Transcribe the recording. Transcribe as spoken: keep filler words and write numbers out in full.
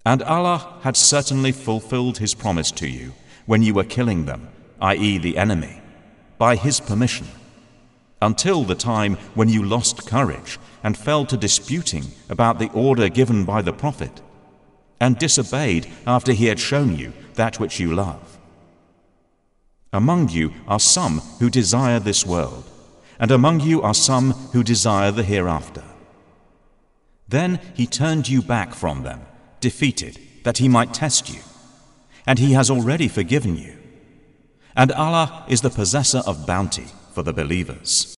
And Allah had certainly fulfilled His promise to you when you were killing them, that is the enemy, by His permission, until the time when you lost courage and fell to disputing about the order given by the Prophet, and disobeyed after he had shown you that which you love. Among you are some who desire this world, and among you are some who desire the hereafter. Then He turned you back from them, defeated, that He might test you, and He has already forgiven you. And Allah is the possessor of bounty for the believers.